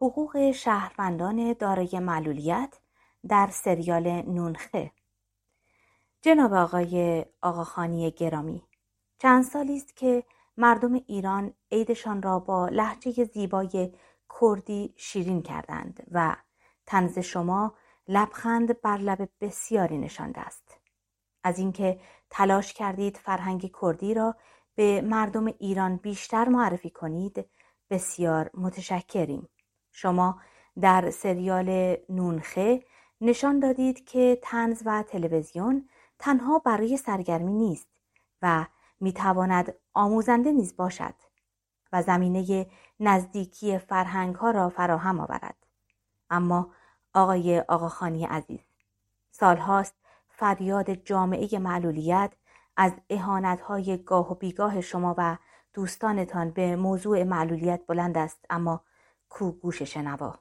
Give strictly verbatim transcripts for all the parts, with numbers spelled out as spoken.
حقوق شهروندان دارای معلولیت در سریال نونخه. جناب آقای آقاخانی گرامی، چند سالی است که مردم ایران عیدشان را با لهجه زیبای کردی شیرین کردند و طنز شما لبخند بر لب بسیاری نشانده است. از اینکه تلاش کردید فرهنگ کردی را به مردم ایران بیشتر معرفی کنید بسیار متشکریم. شما در سریال نونخه نشان دادید که طنز و تلویزیون تنها برای سرگرمی نیست و میتواند آموزنده نیز باشد و زمینه نزدیکی فرهنگ ها را فراهم آورد. اما آقای آقاخانی عزیز، سالهاست فریاد جامعه معلولیت از اهانت‌های گاه و بیگاه شما و دوستانتان به موضوع معلولیت بلند است، اما کو گوش شنوا؟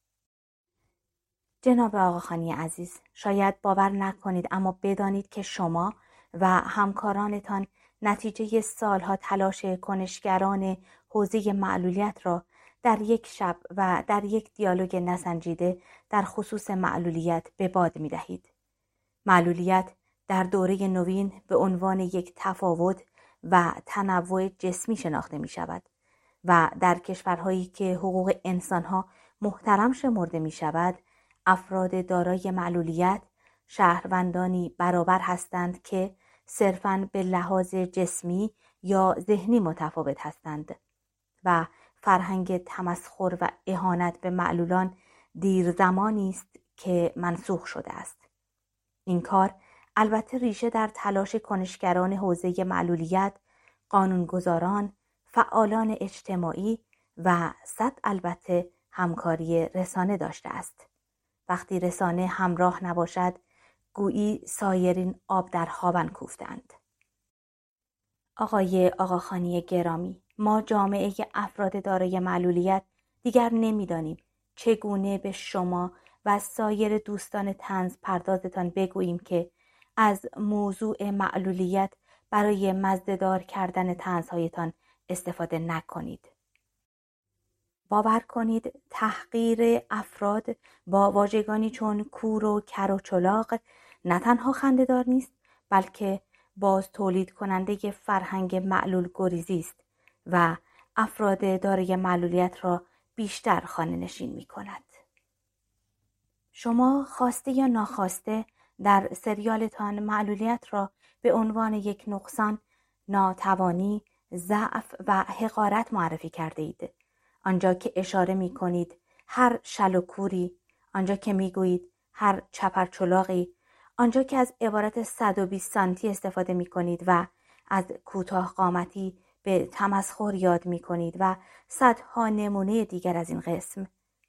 جناب آقاخانی عزیز، شاید باور نکنید اما بدانید که شما و همکارانتان نتیجه سالها تلاش کنشگران حوزه معلولیت را در یک شب و در یک دیالوگ نسنجیده در خصوص معلولیت به باد می دهید. معلولیت در دوره نوین به عنوان یک تفاوت و تنوع جسمی شناخته می شود و در کشورهایی که حقوق انسانها محترم شمرده می شود، افراد دارای معلولیت شهروندانی برابر هستند که صرفاً به لحاظ جسمی یا ذهنی متفاوت هستند و فرهنگ تمسخر و اهانت به معلولان دیر زمانی است که منسوخ شده است. این کار البته ریشه در تلاش کنشگران حوزه معلولیت، قانونگذاران، فعالان اجتماعی و صد البته همکاری رسانه داشته است. وقتی رسانه همراه نباشد، گویی سایرین آب در هاون کوفتند. آقای آقاخانی گرامی، ما جامعه افراد دارای معلولیت دیگر نمی‌دانیم چگونه به شما و سایر دوستان طنز پردازتان بگوییم که از موضوع معلولیت برای مزده‌دار کردن طنزهایتان استفاده نکنید. باور کنید تحقیر افراد با واژگانی چون کور و کر و چلاق نه تنها خنده‌دار نیست، بلکه باز تولید کننده فرهنگ معلول گریزی است و افراد دارای معلولیت را بیشتر خانه نشین می کند. شما خواسته یا ناخواسته در سریالتان معلولیت را به عنوان یک نقصان، ناتوانی، ضعف و حقارت معرفی کرده اید. آنجا که اشاره می کنید هر شل و کوری، آنجا که می گویید هر چپرچلاقی، آنجا که از عبارت صد و بیست سانتی استفاده می کنید و از کوتاه قامتی به تمسخر یاد می کنید و صدها نمونه دیگر از این قسم.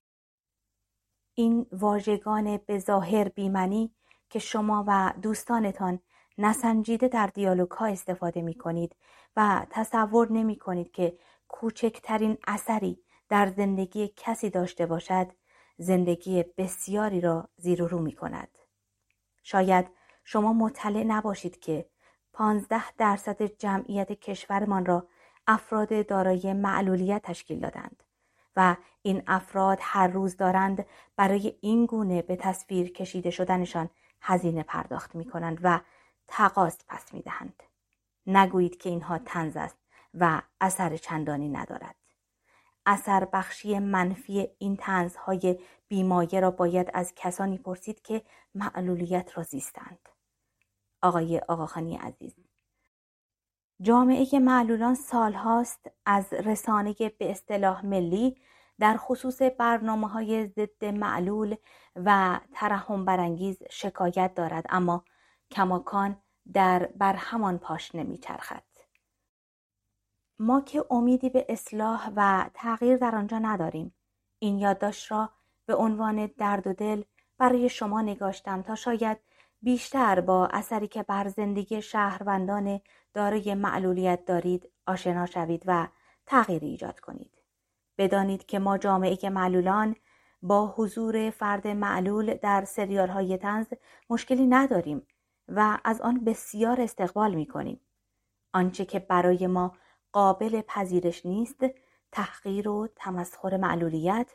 این واژگان به ظاهر بی‌معنی که شما و دوستانتان نسنجیده در دیالوگ ها استفاده می کنید و تصور نمی کنید که کوچکترین اثری در زندگی کسی داشته باشد، زندگی بسیاری را زیر و رو می کند. شاید شما مطلع نباشید که پانزده درصد جمعیت کشورمان را افراد دارای معلولیت تشکیل دادند و این افراد هر روز دارند برای این گونه به تصویر کشیده شدنشان هزینه پرداخت می کنند و تقاضا پس می دهند. نگویید که اینها طنز است و اثر چندانی ندارد. اثر بخشی منفی این طنزهای بیمایه را باید از کسانی پرسید که معلولیت را زیستند. آقای آقاخانی عزیز، جامعه معلولان سالهاست از رسانه به اصطلاح ملی در خصوص برنامه‌های ضد معلول و ترحم برانگیز شکایت دارد، اما کماکان در بر همان پاشنه می‌چرخد. ما که امیدی به اصلاح و تغییر در آنجا نداریم. این یادداشت را به عنوان درد و دل برای شما نگاشتم تا شاید بیشتر با اثری که بر زندگی شهروندان دارای معلولیت دارید آشنا شوید و تغییری ایجاد کنید. بدانید که ما جامعه معلولان با حضور فرد معلول در سریال های طنز مشکلی نداریم و از آن بسیار استقبال می کنیم. آنچه که برای ما قابل پذیرش نیست، تحقیر و تمسخر معلولیت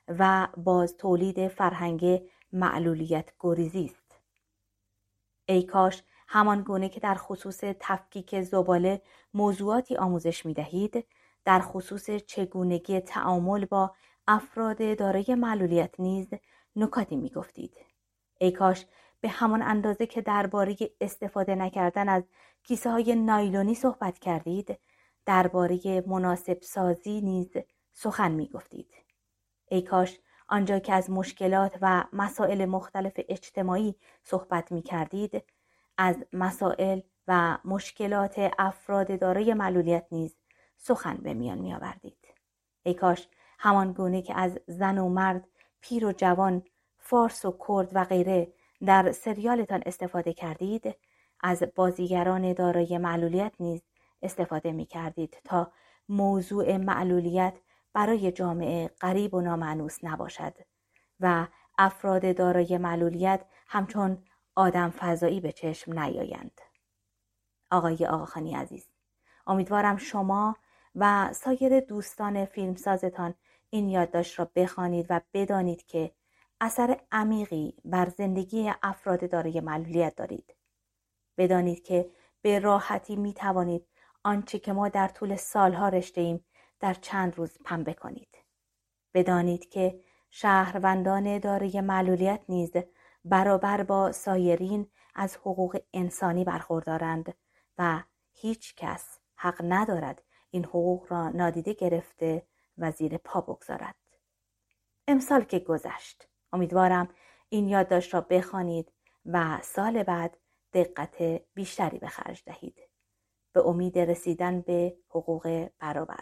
و باز تولید فرهنگ معلولیت گریزی است. ای کاش همان گونه که در خصوص تفکیک زباله موضوعاتی آموزش می دهید، در خصوص چگونگی تعامل با افراد دارای معلولیت نیز نکاتی می گفتید. ای کاش به همان اندازه که درباره استفاده نکردن از کیسه های نایلونی صحبت کردید، درباره مناسب سازی نیز سخن می گفتید. ای کاش آنجا که از مشکلات و مسائل مختلف اجتماعی صحبت می کردید، از مسائل و مشکلات افراد دارای معلولیت نیز سخن به میان می آوردید. ای کاش همان گونه که از زن و مرد، پیر و جوان، فارس و کرد و غیره در سریالتان استفاده کردید، از بازیگران دارای معلولیت نیز استفاده می کردید تا موضوع معلولیت برای جامعه غریب و نامأنوس نباشد و افراد دارای معلولیت همچون آدم فضایی به چشم نیایند. آقای آقاخانی عزیز، امیدوارم شما و سایر دوستان فیلمسازتان این یادداشت را بخوانید و بدانید که اثر عمیقی بر زندگی افراد دارای معلولیت دارید. بدانید که به راحتی می توانید آنچه که ما در طول سالها رشته ایم در چند روز پنبه کنید. بدانید که شهروندان دارای معلولیت نیز برابر با سایرین از حقوق انسانی برخوردارند و هیچ کس حق ندارد این حقوق را نادیده گرفته و زیر پا بگذارد. امسال که گذشت، امیدوارم این یادداشت را بخوانید و سال بعد دقت بیشتری به خرج دهید، به امید رسیدن به حقوق برابر.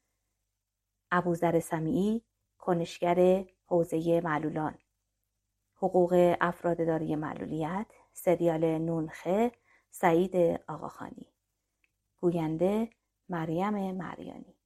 ابوذر سمیعی، کنشگر حوزه معلولان، حقوق افراد دارای معلولیت، سریال نونخه، سعید آقاخانی. گوینده مریم مریانی.